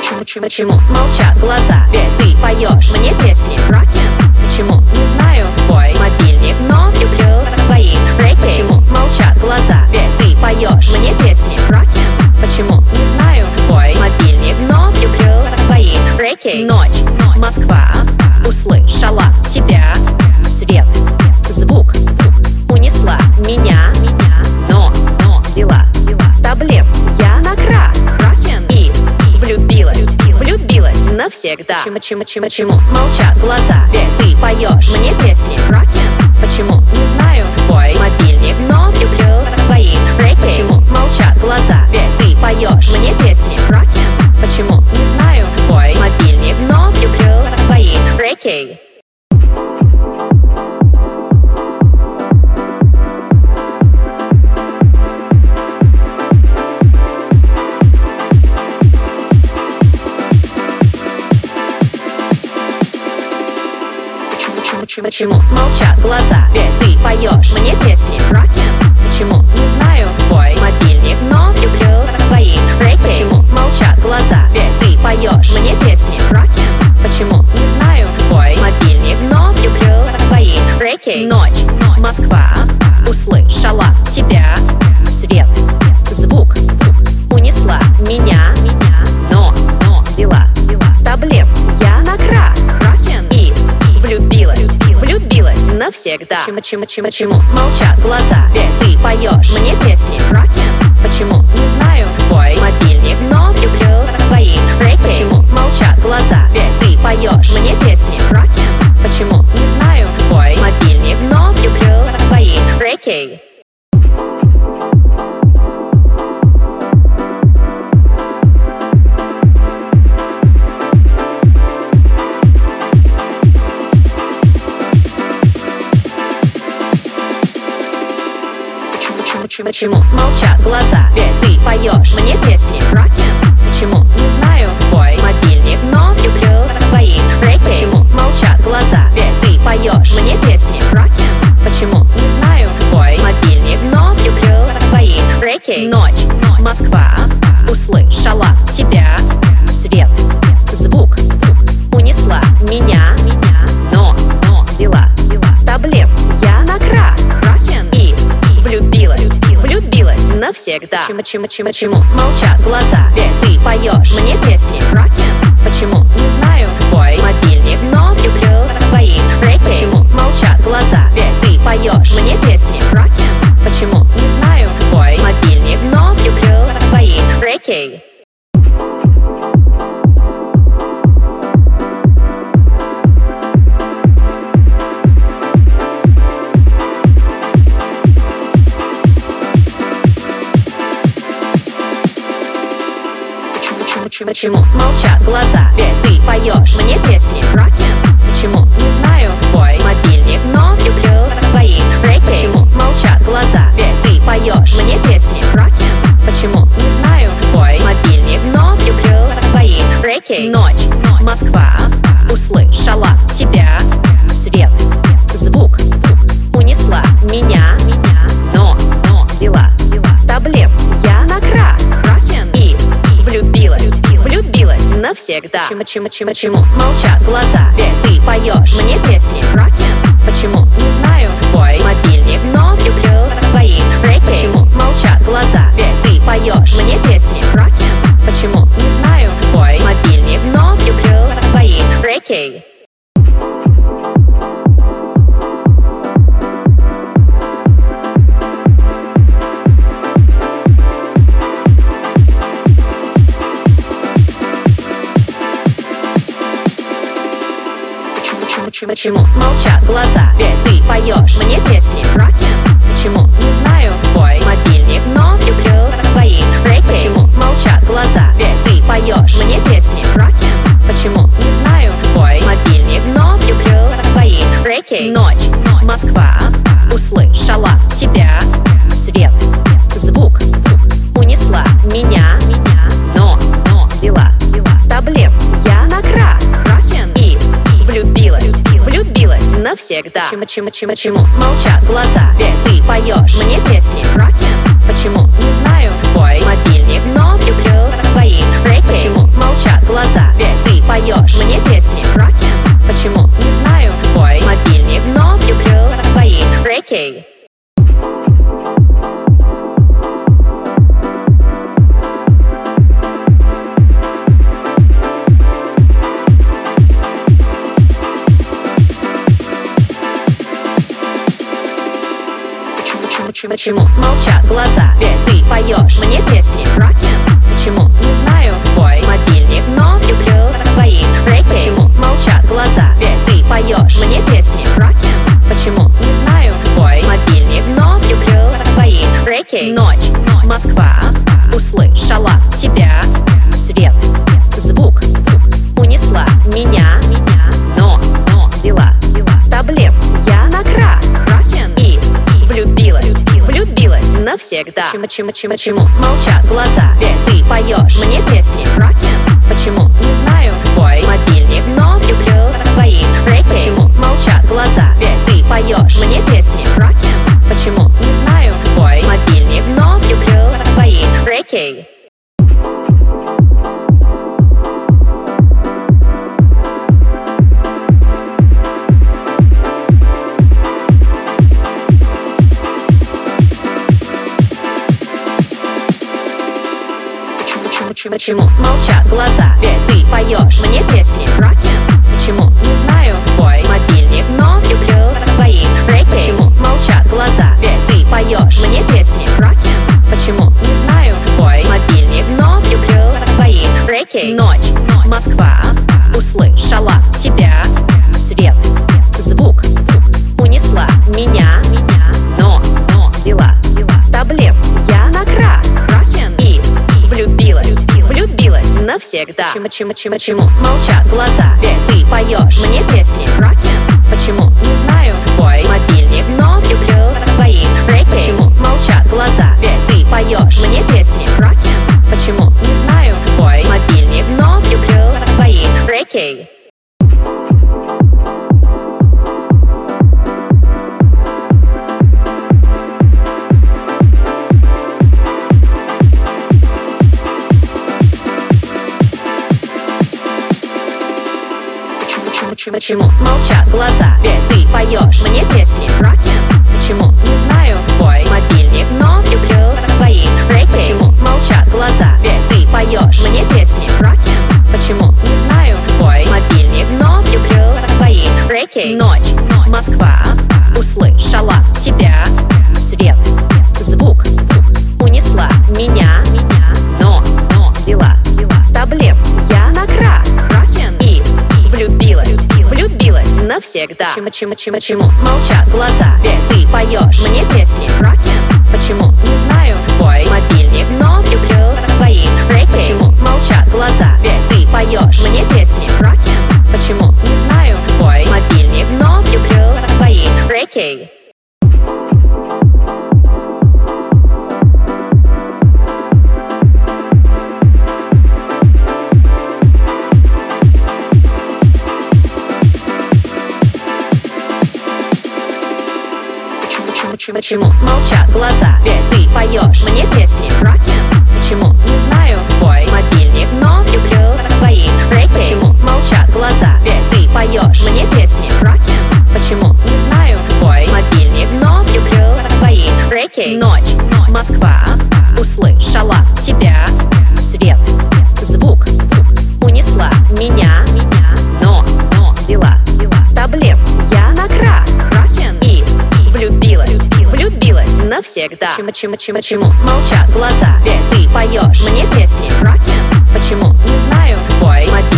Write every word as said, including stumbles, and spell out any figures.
Почему, почему молчат глаза? Ведь ты поешь мне песни рокен. Почему? Не знаю твой мобильник, но люблю твои треки. Почему молчат глаза? Ведь ты поешь мне песни рокен. Почему? Не знаю твой мобильник, но люблю твои треки. Ночь, Москва, услышала тебя. Свет, звук, унесла меня, но взяла таблет я на крак и влюбилась, влюбилась навсегда. Почему, почему, почему, почему молчат глаза? Ведь ты поешь мне песни рокен. Почему? Не знаю твой мобильник, но люблю твои треки. Почему молчат глаза? Ведь ты поешь мне песни рокен. Почему? Не знаю твой мобильник, но люблю твои треки. Почему, почему молчат глаза? Ведь ты поешь мне песни рокен. Почему? Не знаю твой мобильник, но люблю твои треки. Почему молчат глаза? Ведь ты поешь мне песни рокен. Почему? Не знаю твой мобильник, но люблю твои треки. Ночь, Москва, услышала тебя. Свет, звук, унесла меня, но взяла таблет я на крак и влюбилась, влюбилась навсегда. Почему, почему, почему, почему молчат глаза? Ведь ты поешь мне песни рокен. Почему? Не знаю твой мобильник, но люблю твои треки. Почему молчат глаза? Ведь ты поешь мне песни рокен. Почему? Не знаю твой мобильник, но люблю твои треки. Почему, почему молчат глаза? Ведь ты поешь мне песни рокен. Почему? Не знаю твой мобильник, но люблю твои треки. Почему молчат глаза? Ведь ты поешь мне песни рокен. Почему? Не знаю твой мобильник, но люблю твои треки. Ночь, Москва, услышала тебя. Свет, звук, унесла меня, но взяла таблет я на крак и влюбилась, влюбилась навсегда. Почему, почему, почему, почему молчат глаза? Ведь ты поешь мне песни рокен. Почему? Не знаю твой мобильник, но люблю твои треки. Почему молчат глаза? Ведь ты поешь мне песни рокен. Почему? Не знаю твой мобильник, но люблю твои треки. Почему, почему молчат глаза? Ведь ты поешь мне песни рокен. Почему? Не знаю твой мобильник, но люблю твои треки. Почему молчат глаза? Ведь ты поешь мне песни рокен. Почему? Не знаю твой мобильник, но люблю твои треки. Ночь, Москва, услышала тебя. Свет, звук, унесла меня, но взяла таблет я на крак и влюбилась, влюбилась навсегда. Почему, почему, почему, почему молчат глаза? Ведь ты поешь мне песни рокен. Почему? Не знаю твой мобильник, но люблю твои треки. Почему молчат глаза? Ведь ты поешь мне песни рокен. Почему? Не знаю твой мобильник, но люблю твои треки. Почему, почему молчат глаза? Ведь ты поешь мне песни рокен. Почему? Не знаю твой мобильник, но люблю твои треки. Почему молчат глаза? Ведь ты поешь мне песни рокен. Почему? Не знаю твой мобильник, но люблю твои треки. Ночь, Москва, услышала тебя. Свет, звук, унесла меня, но взяла таблет я на крак и влюбилась, влюбилась навсегда. Почему, почему, почему, почему молчат глаза? Ведь ты поешь мне песни рокен. Почему? Не знаю твой мобильник, но люблю твои треки. Почему молчат глаза? Фреки. Почему молчат глаза? Ведь ты поешь мне песни Rockin'. Почему? Не знаю. Твой мобильник, но люблю твои треки. Почему молчат глаза? Ведь ты поешь мне песни Rockin'. Почему? Не знаю. Твой мобильник, но люблю твои треки. Ночь, Москва, услышала тебя. Свет, звук, унесла меня. Но взяла таблетку я на крак и влюбилась. Влюбилась навсегда. Почему, почему, почему, почему молчат глаза? Ведь ты поешь мне песни Rockin'. Почему? Не знаю. Твой мобильник, но люблю твои треки. Почему молчат глаза? Ведь ты поешь мне песни Rockin'. Почему? Не знаю. Твой мобильник, но люблю твои треки. Почему молчат глаза? Ведь ты поешь мне песни Rockin'. Почему? Не знаю. Твой мобильник, но люблю твои треки. Почему молчат глаза? Ведь ты поешь мне песни Rockin'. Почему? Не знаю. Твой мобильник, но люблю твои треки. Ночь, Москва, услышала тебя. Свет, звук, унесла меня. Но взяла таблетку я на крак и влюбилась. Влюбилась навсегда. Почему, почему, почему, почему молчат глаза? Ведь ты поешь мне песни Rockin'. Почему? Не знаю. Твой мобильник, но люблю твои треки. Почему молчат глаза? Ведь ты поешь мне песни Rockin'. Почему? Не знаю. Твой мобильник, но люблю твои треки. Почему молчат глаза? Ведь ты поешь мне песни Rockin'. Почему? Не знаю. Твой мобильник, но люблю твои треки. Почему молчат глаза? Ведь ты поешь мне песни Rockin'. Почему? Не знаю. Твой мобильник, но люблю твои треки. Ночь, Москва, услышала тебя. Свет, звук, унесла меня. Но взяла таблетку я на крак и влюбилась. Влюбилась навсегда. Почему, почему, почему, почему молчат глаза? Ведь ты поешь мне песни Rockin'. Почему? Не знаю. Твой мобильник, но люблю твои треки. Почему молчат глаза? Ведь ты поешь мне песни Rockin'. Почему? Не знаю. Твой мобильник, но люблю твои треки. Почему молчат глаза? Ведь ты поешь мне песни Rockin'. Почему? Не знаю. Твой мобильник, но люблю твои треки. Почему молчат глаза? Ведь ты поешь мне песни Rockin'. Почему? Не знаю. Твой мобильник, но люблю твои треки. Ночь, Москва, услышала тебя. Свет, звук, унесла меня. Но взяла таблетку я на крак и влюбилась. Влюбилась навсегда. Почему, почему, почему, почему молчат глаза? Ведь ты поешь мне песни Rockin'. Почему? Не знаю. Твой мобильник,